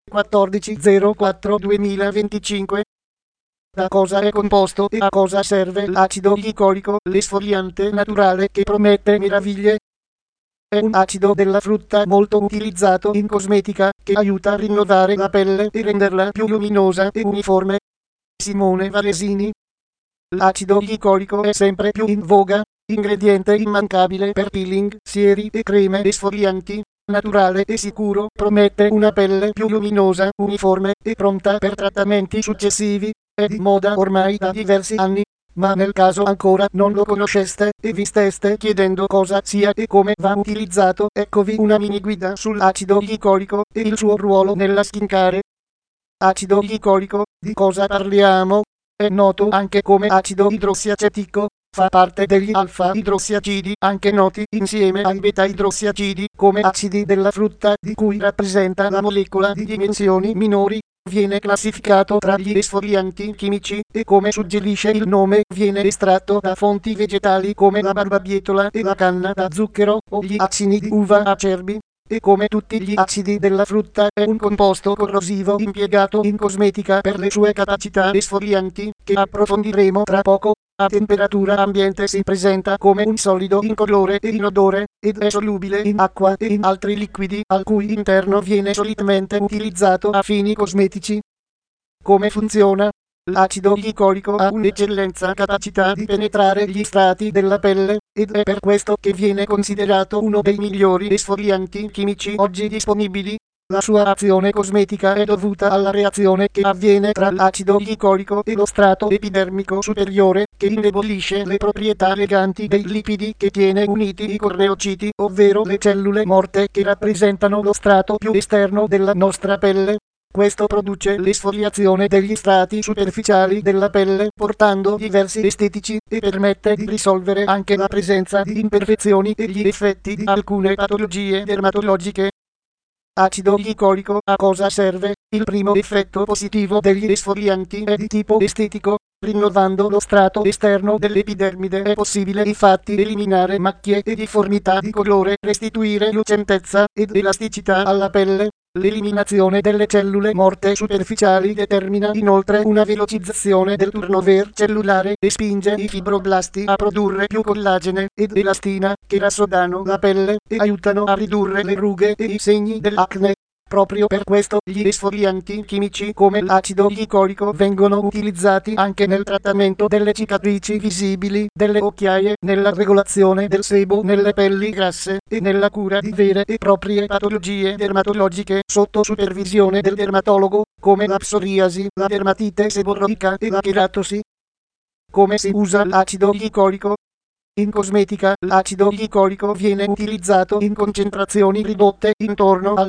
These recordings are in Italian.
14/04/2025. Da cosa è composto e a cosa serve l'acido glicolico, l'esfoliante naturale che promette meraviglie? È un acido della frutta molto utilizzato in cosmetica, che aiuta a rinnovare la pelle e renderla più luminosa e uniforme. Simone Varesini. L'acido glicolico è sempre più in voga, ingrediente immancabile per peeling, sieri e creme esfolianti. Naturale e sicuro, promette una pelle più luminosa, uniforme e pronta per trattamenti successivi. È di moda ormai da diversi anni, ma nel caso ancora non lo conosceste e vi steste chiedendo cosa sia e come va utilizzato, eccovi una mini guida sull'acido glicolico e il suo ruolo nella skincare. Acido glicolico, di cosa parliamo? È noto anche come acido idrossiacetico, fa parte degli alfa-idrossiacidi, anche noti insieme ai beta-idrossiacidi come acidi della frutta, di cui rappresenta la molecola di dimensioni minori. Viene classificato tra gli esfolianti chimici e, come suggerisce il nome, viene estratto da fonti vegetali come la barbabietola e la canna da zucchero o gli acini di uva acerbi. E come tutti gli acidi della frutta è un composto corrosivo impiegato in cosmetica per le sue capacità esfolianti, che approfondiremo tra poco. A temperatura ambiente si presenta come un solido incolore e inodore, ed è solubile in acqua e in altri liquidi, al cui interno viene solitamente utilizzato a fini cosmetici. Come funziona? L'acido glicolico ha un'eccellenza capacità di penetrare gli strati della pelle, ed è per questo che viene considerato uno dei migliori esfolianti chimici oggi disponibili. La sua azione cosmetica è dovuta alla reazione che avviene tra l'acido glicolico e lo strato epidermico superiore, che indebolisce le proprietà leganti dei lipidi che tiene uniti i corneociti, ovvero le cellule morte che rappresentano lo strato più esterno della nostra pelle. Questo produce l'esfoliazione degli strati superficiali della pelle, portando diversi estetici, e permette di risolvere anche la presenza di imperfezioni e gli effetti di alcune patologie dermatologiche. Acido glicolico a cosa serve? Il primo effetto positivo degli esfolianti è di tipo estetico. Rinnovando lo strato esterno dell'epidermide è possibile infatti eliminare macchie e difformità di colore, restituire lucentezza ed elasticità alla pelle. L'eliminazione delle cellule morte superficiali determina inoltre una velocizzazione del turnover cellulare e spinge i fibroblasti a produrre più collagene ed elastina, che rassodano la pelle e aiutano a ridurre le rughe e i segni dell'acne. Proprio per questo gli esfolianti chimici come l'acido glicolico vengono utilizzati anche nel trattamento delle cicatrici visibili, delle occhiaie, nella regolazione del sebo nelle pelli grasse e nella cura di vere e proprie patologie dermatologiche sotto supervisione del dermatologo, come la psoriasi, la dermatite seborreica e la cheratosi. Come si usa l'acido glicolico? In cosmetica, l'acido glicolico viene utilizzato in concentrazioni ridotte intorno al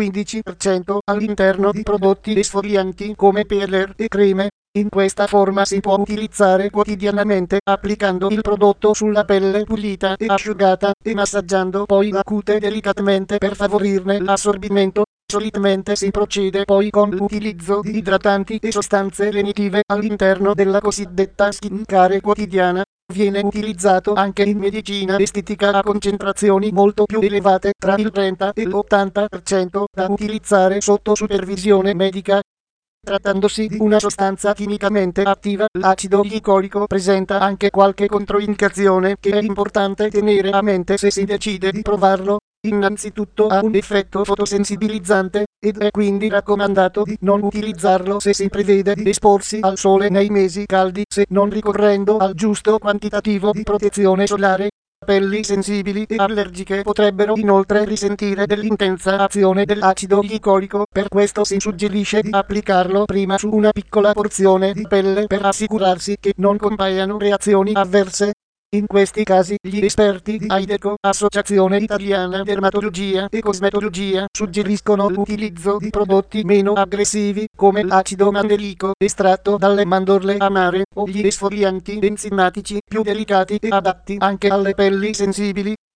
10-15% all'interno di prodotti esfolianti come peeler e creme. In questa forma si può utilizzare quotidianamente applicando il prodotto sulla pelle pulita e asciugata e massaggiando poi la cute delicatamente per favorirne l'assorbimento. Solitamente si procede poi con l'utilizzo di idratanti e sostanze lenitive all'interno della cosiddetta skincare quotidiana. Viene utilizzato anche in medicina estetica a concentrazioni molto più elevate, tra il 30 e l'80%, da utilizzare sotto supervisione medica. Trattandosi di una sostanza chimicamente attiva, l'acido glicolico presenta anche qualche controindicazione che è importante tenere a mente se si decide di provarlo. Innanzitutto ha un effetto fotosensibilizzante, ed è quindi raccomandato di non utilizzarlo se si prevede di esporsi al sole nei mesi caldi, se non ricorrendo al giusto quantitativo di protezione solare. Pelli sensibili e allergiche potrebbero inoltre risentire dell'intensa azione dell'acido glicolico, per questo si suggerisce di applicarlo prima su una piccola porzione di pelle per assicurarsi che non compaiano reazioni avverse. In questi casi gli esperti di AIDECO, Associazione Italiana Dermatologia e Cosmetologia, suggeriscono l'utilizzo di prodotti meno aggressivi come l'acido mandelico estratto dalle mandorle amare o gli esfolianti enzimatici più delicati e adatti anche alle pelli sensibili.